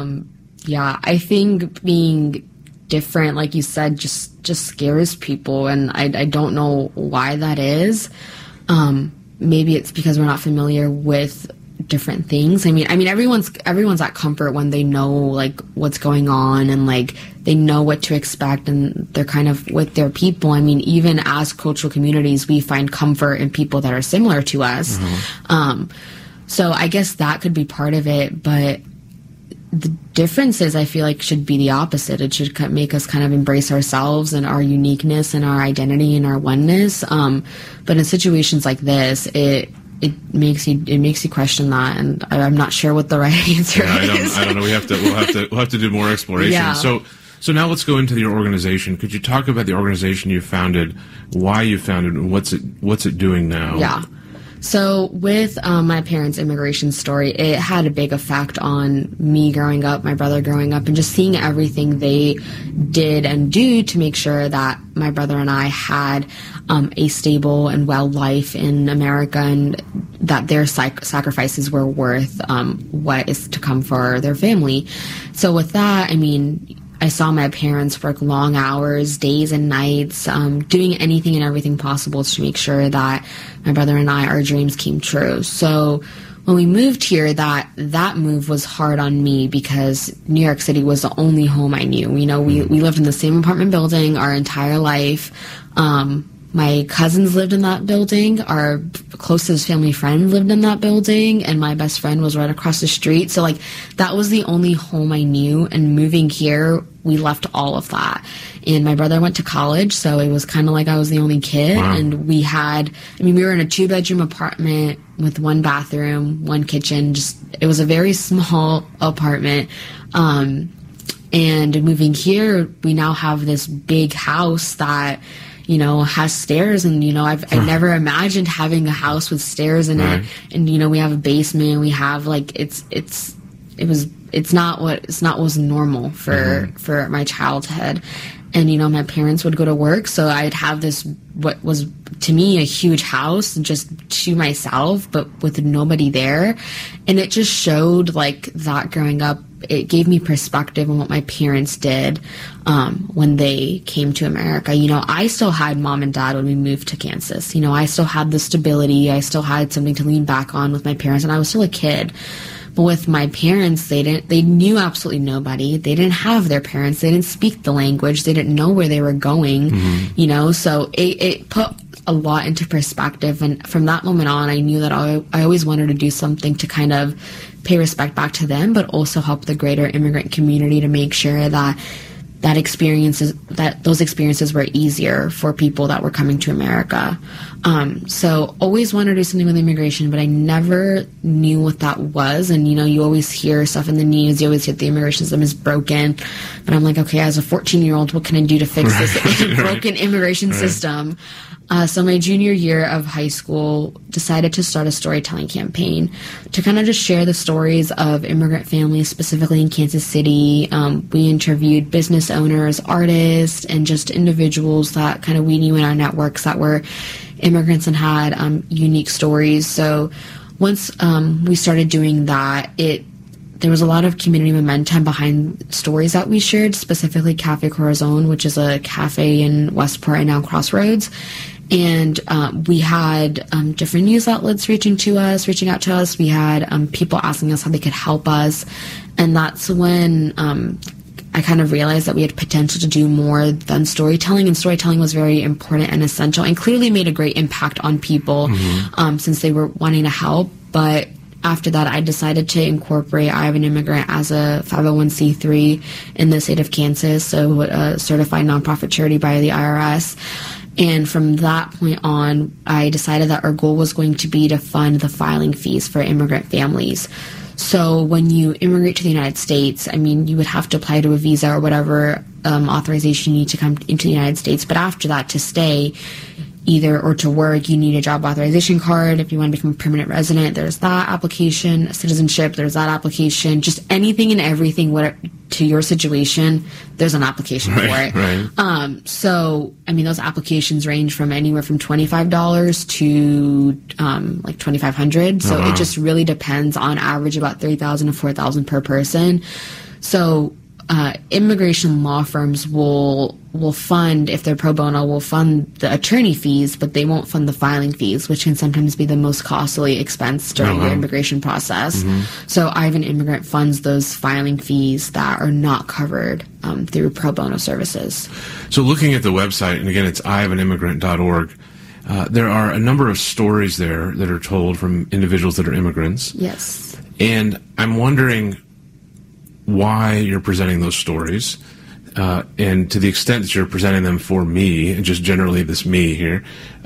I think being different, like you said, just scares people, and I don't know why that is. Maybe it's because we're not familiar with different things. I mean, everyone's at comfort when they know like what's going on and like they know what to expect, and they're kind of with their people. I mean, even as cultural communities, we find comfort in people that are similar to us. Mm-hmm. So I guess that could be part of it, but the differences, I feel like, should be the opposite. It should make us kind of embrace ourselves and our uniqueness and our identity and our oneness. But in situations like this, it makes you question that, and I'm not sure what the right answer is. I don't know. We'll have to do more exploration. Yeah. So now let's go into your organization. Could you talk about the organization you founded, why you founded, and what's it doing now? Yeah. So with my parents' immigration story, it had a big effect on me growing up, my brother growing up, and just seeing everything they did and do to make sure that my brother and I had a stable and well life in America, and that their sacrifices were worth what is to come for their family. So with that, I mean, I saw my parents work long hours, days and nights, doing anything and everything possible to make sure that my brother and I, our dreams came true. So when we moved here, that move was hard on me because New York City was the only home I knew. We lived in the same apartment building our entire life. My cousins lived in that building. Our closest family friend lived in that building, and my best friend was right across the street. So, like, that was the only home I knew, and moving here, we left all of that. And my brother went to college, so it was kind of like I was the only kid. Wow. And we were in a 2-bedroom apartment with 1 bathroom, 1 kitchen. It was a very small apartment. And moving here, we now have this big house that has stairs, and, I've never imagined having a house with stairs in it. And, we have a basement. We have it's not what was normal for my childhood. And, my parents would go to work, so I'd have this, what was to me a huge house just to myself, but with nobody there. And it just showed like that growing up, it gave me perspective on what my parents did when they came to America. You know, I still had mom and dad when we moved to Kansas. You know, I still had the stability. I still had something to lean back on with my parents, and I was still a kid. But with my parents, they knew absolutely nobody. They didn't have their parents. They didn't speak the language. They didn't know where they were going, you know, so it put a lot into perspective. And from that moment on, I knew that I always wanted to do something to kind of pay respect back to them, but also help the greater immigrant community to make sure that those experiences were easier for people that were coming to America. So always wanted to do something with immigration, but I never knew what that was. And, you know, you always hear stuff in the news. You always hear the immigration system is broken. But I'm like, okay, as a 14-year-old, what can I do to fix this broken immigration system? So my junior year of high school, decided to start a storytelling campaign to kind of just share the stories of immigrant families, specifically in Kansas City. We interviewed business owners, artists, and just individuals that kind of we knew in our networks that were immigrants and had unique stories. So once we started doing that, there was a lot of community momentum behind stories that we shared, specifically Cafe Corazon, which is a cafe in Westport and now Crossroads. And we had different news outlets reaching out to us. We had people asking us how they could help us. And that's when I kind of realized that we had potential to do more than storytelling. And storytelling was very important and essential and clearly made a great impact on people since they were wanting to help. But after that, I decided to incorporate I Have an Immigrant as a 501c3 in the state of Kansas, so a certified nonprofit charity by the IRS. And from that point on, I decided that our goal was going to be to fund the filing fees for immigrant families. So when you immigrate to the United States, I mean, you would have to apply to a visa or whatever authorization you need to come into the United States. But after that, to stay or to work, you need a job authorization card. If you want to become a permanent resident, there's that application. Citizenship, there's that application. Just anything and everything to your situation, there's an application for it. Right. So, I mean, those applications range from anywhere from $25 to like $2,500. So it just really depends. On average, about $3,000 to $4,000 per person. So immigration law firms will fund, if they're pro bono, will fund the attorney fees, but they won't fund the filing fees, which can sometimes be the most costly expense during your immigration process. So I Have an Immigrant funds those filing fees that are not covered through pro bono services. So looking at the website, and again, it's ihaveanimmigrant.org, there are a number of stories there that are told from individuals that are immigrants. Yes. And I'm wondering why you're presenting those stories, and to the extent that you're presenting them for me, and just generally this me here,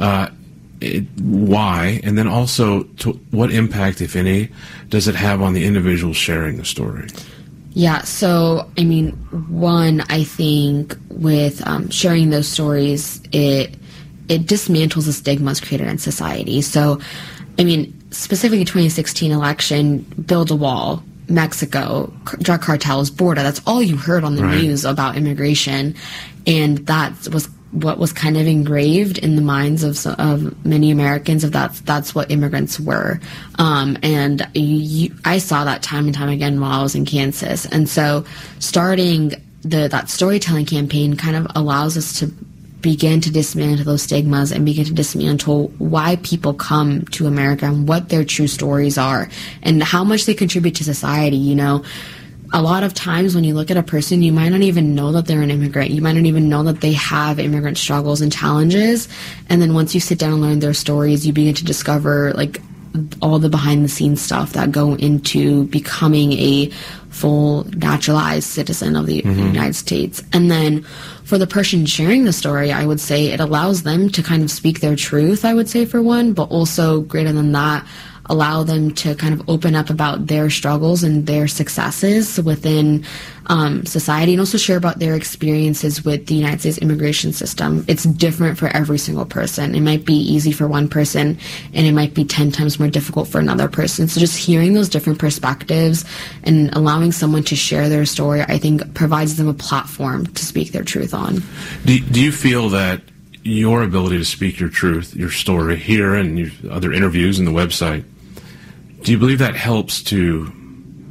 why, and then also what impact, if any, does it have on the individual sharing the story? Yeah, so, I mean, one, I think with sharing those stories, it dismantles the stigmas created in society. So, I mean, specifically 2016 election, build a wall, Mexico, drug cartels, border. That's all you heard on the news about immigration. And that was what was kind of engraved in the minds of many Americans, of that's what immigrants were. And I saw that time and time again while I was in Kansas. And so starting that storytelling campaign kind of allows us to begin to dismantle those stigmas and begin to dismantle why people come to America and what their true stories are and how much they contribute to society. You know, a lot of times when you look at a person, you might not even know that they're an immigrant. You might not even know that they have immigrant struggles and challenges. And then once you sit down and learn their stories, you begin to discover like all the behind the scenes stuff that go into becoming a full naturalized citizen of the United States. And then for the person sharing the story, I would say it allows them to kind of speak their truth, I would say, for one, but also greater than that, allow them to kind of open up about their struggles and their successes within society, and also share about their experiences with the United States immigration system. It's different for every single person. It might be easy for one person, and it might be 10 times more difficult for another person. So just hearing those different perspectives and allowing someone to share their story, I think, provides them a platform to speak their truth on. Do you feel that your ability to speak your truth, your story here and your other interviews and the website, do you believe that helps to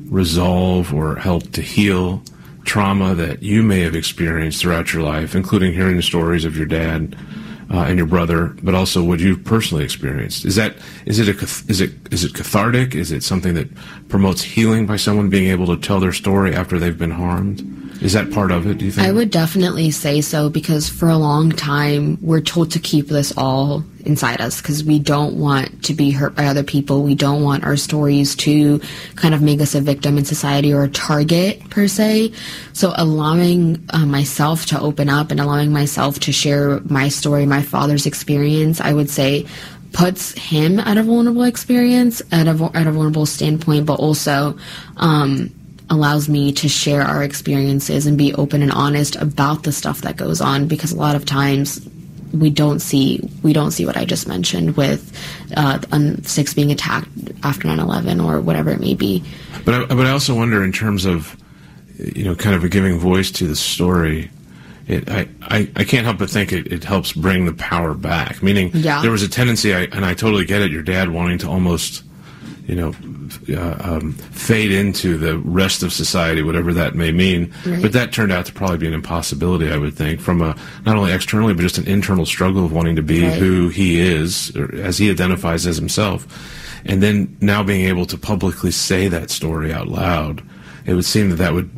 resolve or help to heal trauma that you may have experienced throughout your life, including hearing the stories of your dad and your brother, but also what you've personally experienced? Is it cathartic? Is it something that promotes healing by someone being able to tell their story after they've been harmed? Is that part of it, do you think? I would definitely say so, because for a long time we're told to keep this all inside us because we don't want to be hurt by other people. We don't want our stories to kind of make us a victim in society or a target per se. So allowing myself to open up and allowing myself to share my story, my father's experience, I would say puts him at a vulnerable experience, at a vulnerable standpoint, but also allows me to share our experiences and be open and honest about the stuff that goes on, because a lot of times we don't see what I just mentioned with Sikhs being attacked after 9/11 or whatever it may be. But I also wonder, in terms of, kind of giving voice to the story, I can't help but think it helps bring the power back. Meaning, there was a tendency, and I totally get it, your dad wanting to almost, fade into the rest of society, whatever that may mean. Right. But that turned out to probably be an impossibility, I would think, from not only externally, but just an internal struggle of wanting to be who he is, or as he identifies as himself. And then now being able to publicly say that story out loud, it would seem that would,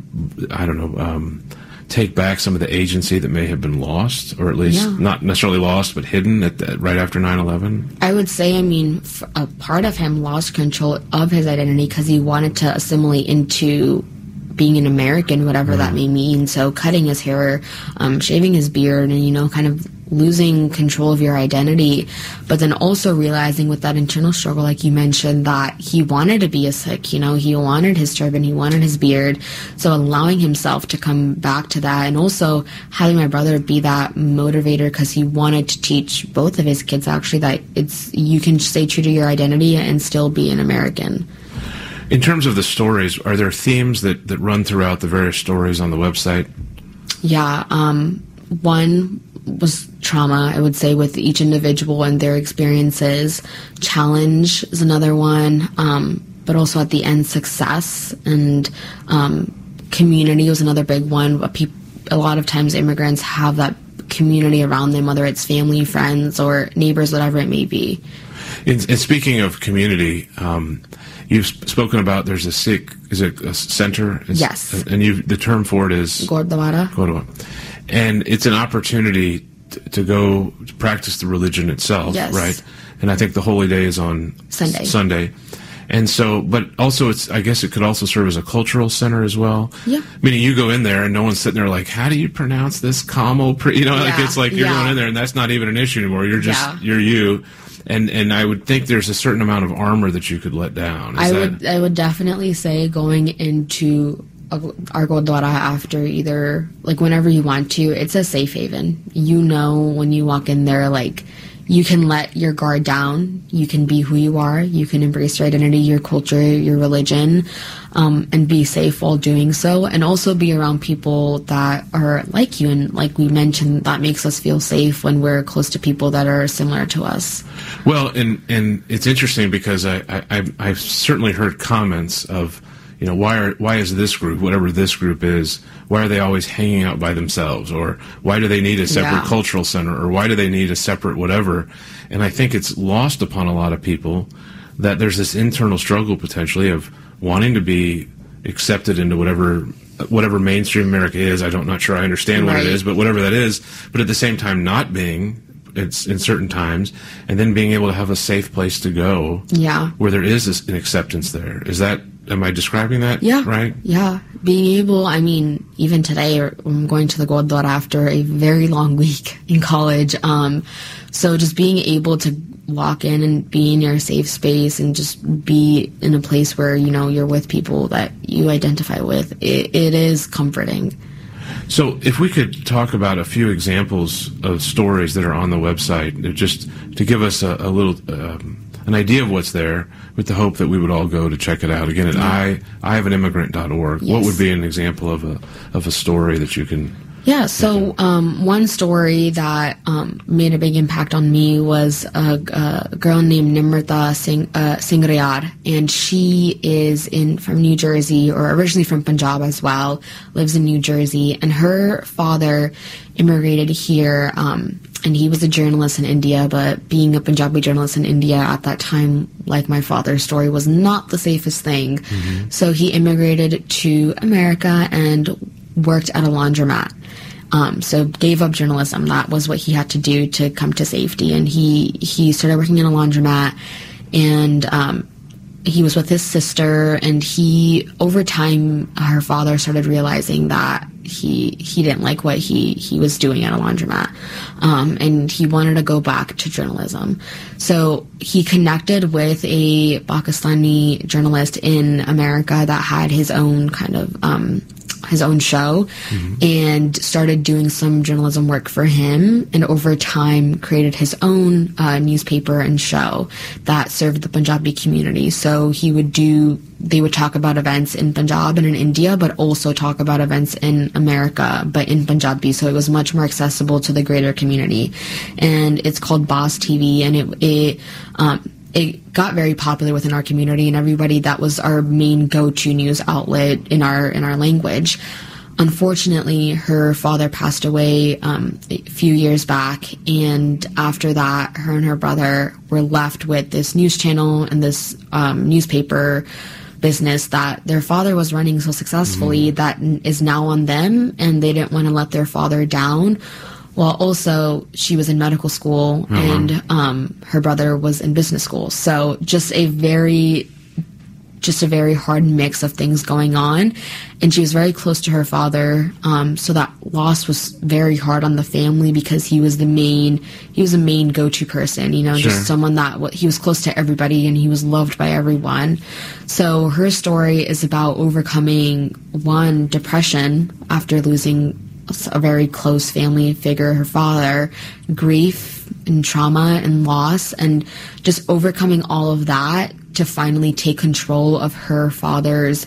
take back some of the agency that may have been lost, or at least not necessarily lost, but hidden right after 9/11? I would say, a part of him lost control of his identity because he wanted to assimilate into being an American, whatever that may mean. So cutting his hair, shaving his beard, and, kind of losing control of your identity. But then also realizing with that internal struggle, like you mentioned, that he wanted to be a Sikh, he wanted his turban, he wanted his beard. So allowing himself to come back to that, and also having my brother be that motivator, because he wanted to teach both of his kids actually that you can stay true to your identity and still be an American. In terms of the stories, are there themes that run throughout the various stories on the website? Yeah, one was trauma, I would say, with each individual and their experiences. Challenge is another one, but also at the end, success and community was another big one. A lot of times immigrants have that community around them, whether it's family, friends, or neighbors, whatever it may be. And speaking of community, you've spoken about there's a Sikh, is it a center? Yes. And the term for it is? Gurdwara. And it's an opportunity to go to practice the religion itself, right? And I think the holy day is on Sunday. And so, but also I guess it could also serve as a cultural center as well. Yeah. Meaning you go in there and no one's sitting there like, how do you pronounce this Kamo? It's like you're going in there and that's not even an issue anymore. You're just, you're you. And I would think there's a certain amount of armor that you could let down. I would definitely say going into our Gurdwara after either, like whenever you want to, it's a safe haven. When you walk in there, like, you can let your guard down, you can be who you are, you can embrace your identity, your culture, your religion, and be safe while doing so, and also be around people that are like you. And like we mentioned, that makes us feel safe when we're close to people that are similar to us. Well, and it's interesting because I've certainly heard comments of, why is this group, whatever this group is, why are they always hanging out by themselves? Or why do they need a separate cultural center? Or why do they need a separate whatever? And I think it's lost upon a lot of people that there's this internal struggle potentially of wanting to be accepted into whatever mainstream America is. I'm not sure I understand what it is, but whatever that is. But at the same time not being, it's in certain times, and then being able to have a safe place to go where there is an acceptance there. Am I describing that right? Yeah. Being able, even today, I'm going to the Gurdwara after a very long week in college. So just being able to walk in and be in your safe space and just be in a place where, you're with people that you identify with, it is comforting. So if we could talk about a few examples of stories that are on the website, just to give us a little an idea of what's there, with the hope that we would all go to check it out. Again, at ihaveanimmigrant.org. What would be an example of a story that you can Yeah, so one story that made a big impact on me was a girl named Nimrata Singriyar, and she is from New Jersey, or originally from Punjab as well, lives in New Jersey, and her father immigrated here, and he was a journalist in India, but being a Punjabi journalist in India at that time, like my father's story, was not the safest thing. Mm-hmm. So he immigrated to America and worked at a laundromat. So gave up journalism. That was what he had to do to come to safety. And he started working in a laundromat, and he was with his sister, and over time, her father started realizing that he didn't like what he was doing at a laundromat, and he wanted to go back to journalism. So he connected with a Pakistani journalist in America that had his own kind of his own show, mm-hmm. and started doing some journalism work for him, and over time created his own newspaper and show that served the Punjabi community. So they would talk about events in Punjab and in India, but also talk about events in America, but in Punjabi. So it was much more accessible to the greater community. And it's called Boss TV, and it got very popular within our community, and everybody, that was our main go-to news outlet in our language. Unfortunately, her father passed away a few years back, and after that, her and her brother were left with this news channel and this newspaper business that their father was running so successfully, mm-hmm. that is now on them, and they didn't want to let their father down. Well, also, she was in medical school, mm-hmm. and her brother was in business school. So just a very hard mix of things going on. And she was very close to her father. So that loss was very hard on the family, because he was a main go-to person, sure. Just someone that he was close to everybody, and he was loved by everyone. So her story is about overcoming, one, depression after losing a very close family figure, her father, grief and trauma and loss, and just overcoming all of that to finally take control of her father's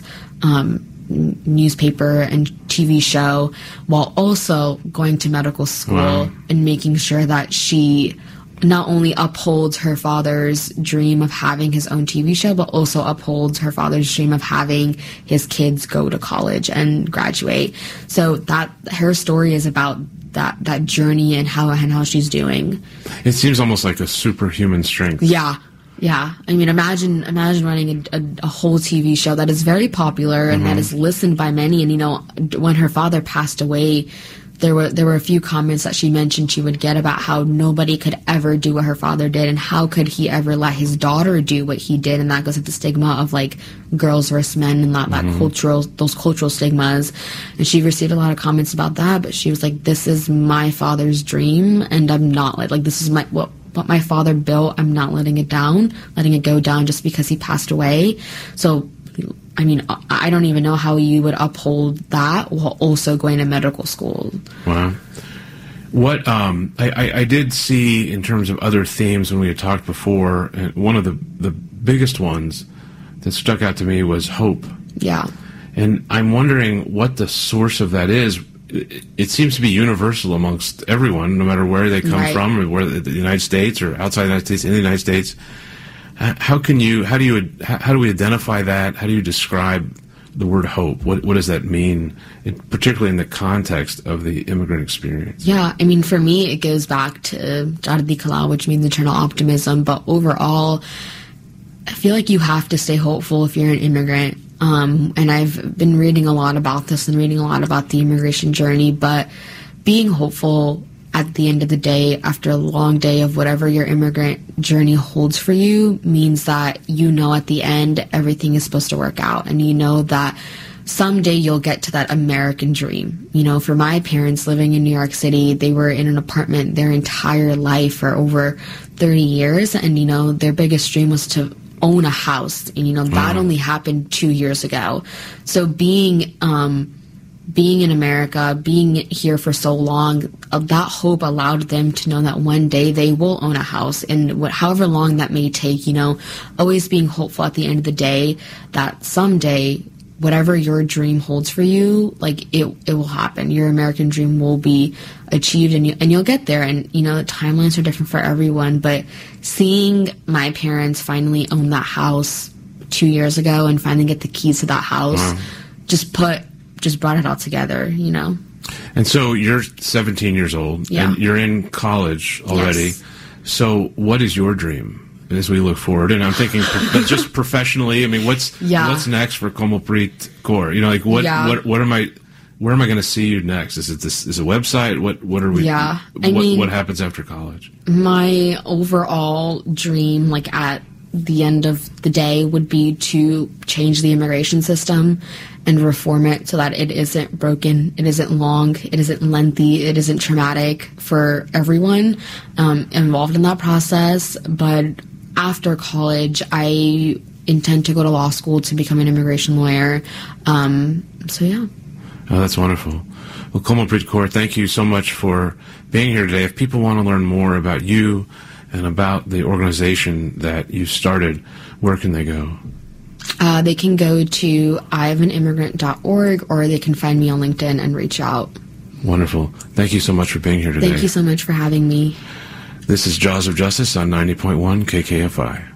newspaper and TV show, while also going to medical school, wow. and making sure that she not only upholds her father's dream of having his own TV show, but also upholds her father's dream of having his kids go to college and graduate. So that her story is about that journey and how she's doing. It seems almost like a superhuman strength. Yeah. I mean, imagine running a whole TV show that is very popular, and mm-hmm. that is listened by many. And when her father passed away, there were a few comments that she mentioned she would get about how nobody could ever do what her father did, and how could he ever let his daughter do what he did. And that goes with the stigma of like girls versus men, and that mm-hmm. those cultural stigmas. And she received a lot of comments about that, but she was like, this is my father's dream, and I'm not like this is what my father built. I'm not letting it go down just because he passed away. So I mean, I don't even know how you would uphold that while also going to medical school. Wow. What I did see in terms of other themes when we had talked before, and one of the biggest ones that stuck out to me was hope. Yeah. And I'm wondering what the source of that is. It seems to be universal amongst everyone, no matter where they come right. from, or whether the United States or outside the United States, in the United States. How do we identify that? How do you describe the word hope? What does that mean, particularly in the context of the immigrant experience? Yeah, I mean, for me, it goes back to Chardi Kala, which means eternal optimism. But overall, I feel like you have to stay hopeful if you're an immigrant. And I've been reading a lot about this and reading a lot about the immigration journey. But being hopeful at the end of the day, after a long day of whatever your immigrant journey holds for you, means that at the end everything is supposed to work out, and that someday you'll get to that American dream. For my parents living in New York City, they were in an apartment their entire life for over 30 years, and their biggest dream was to own a house, and that only happened 2 years ago. So being in America, being here for so long, that hope allowed them to know that one day they will own a house, and however long that may take, always being hopeful at the end of the day that someday whatever your dream holds for you, like it will happen. Your American dream will be achieved, and you'll get there. And you know, the timelines are different for everyone. But seeing my parents finally own that house 2 years ago and finally get the keys to that house, wow, just brought it all together. You know. And so you're 17 years old, yeah, and you're in college already. Yes. So what is your dream as we look forward? And I'm thinking just professionally, I mean, what's next for Komal Preet Kaur? You know, like where am I going to see you next? Is it a website? What are we? Yeah. What happens after college? My overall dream, like at the end of the day, would be to change the immigration system and reform it so that it isn't broken, it isn't long, it isn't lengthy, it isn't traumatic for everyone involved in that process. But after college, I intend to go to law school to become an immigration lawyer. So yeah. Oh, that's wonderful. Well, Komal Preet Kaur, thank you so much for being here today. If people want to learn more about you and about the organization that you started, where can they go? They can go to I'veAnImmigrant.org, or they can find me on LinkedIn and reach out. Wonderful. Thank you so much for being here today. Thank you so much for having me. This is Jaws of Justice on 90.1 KKFI.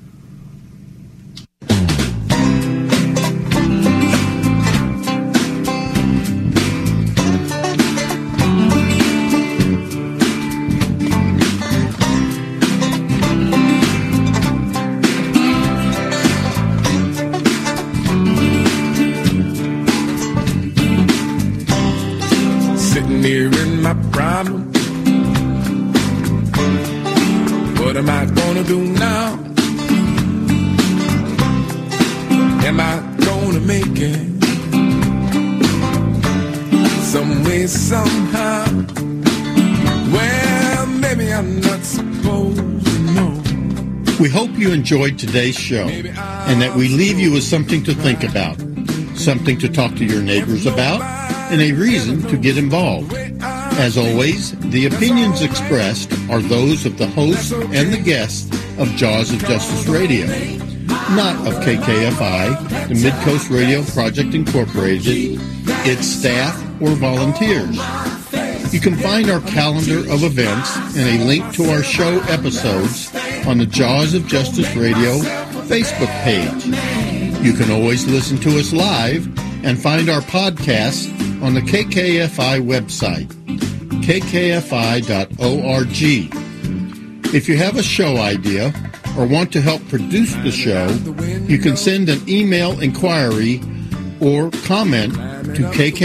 What am I gonna do now? Am I gonna make it? Some way, somehow. Well, maybe I'm not supposed to know. We hope you enjoyed today's show and that we leave you with something to think about, something to talk to your neighbors about, and a reason to get involved. As always, the opinions expressed are those of the host and the guests of Jaws of Justice Radio, not of KKFI, the Mid-Coast Radio Project Incorporated, its staff, or volunteers. You can find our calendar of events and a link to our show episodes on the Jaws of Justice Radio Facebook page. You can always listen to us live and find our podcasts on the KKFI website, kkfi.org. If you have a show idea or want to help produce the show, you can send an email inquiry or comment to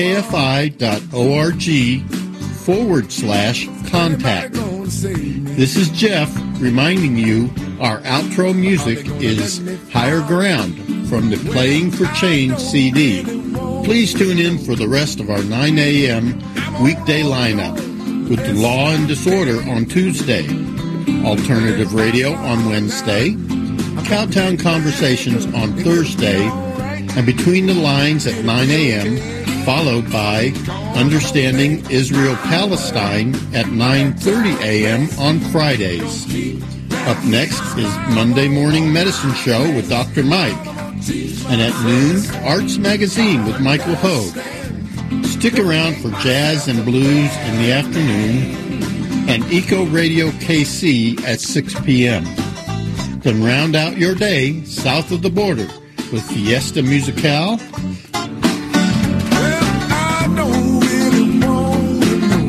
kkfi.org/contact. This is Jeff reminding you our outro music is Higher Ground from the Playing for Change CD. Please tune in for the rest of our 9 a.m. weekday lineup with Law and Disorder on Tuesday, Alternative Radio on Wednesday, Cowtown Conversations on Thursday, and Between the Lines at 9 a.m., followed by Understanding Israel-Palestine at 9:30 a.m. on Fridays. Up next is Monday Morning Medicine Show with Dr. Mike, and at noon, Arts Magazine with Michael Hogue. Stick around for jazz and blues in the afternoon and Eco Radio KC at 6 p.m. Then round out your day south of the border with Fiesta Musical. Well, I don't really want to know.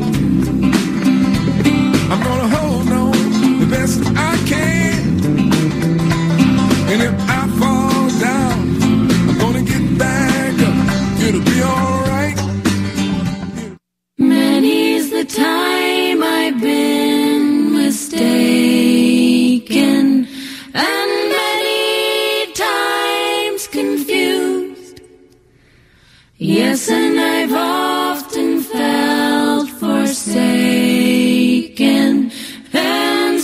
I'm gonna hold on the best I can. And if I fall down, I'm gonna get back up. It'll be alright. Many's the time I've been mistaken, and many times confused. Yes, and I've often felt forsaken and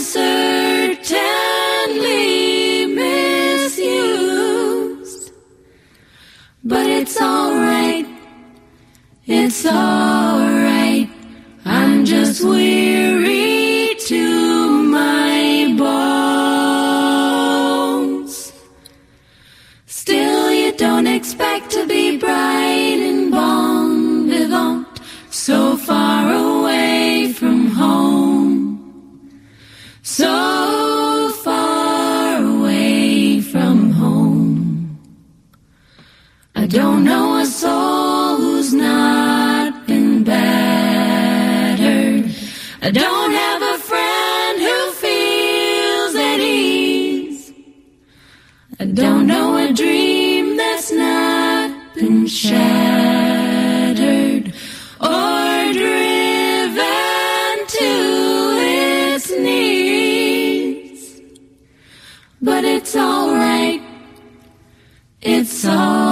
certainly misused. But it's alright, it's alright, I'm just weary to my bones. Still, you don't expect to be bright. don't know a soul who's not been battered. I don't have a friend who feels at ease. I don't know a dream that's not been shattered or driven to its knees. But it's all right. It's all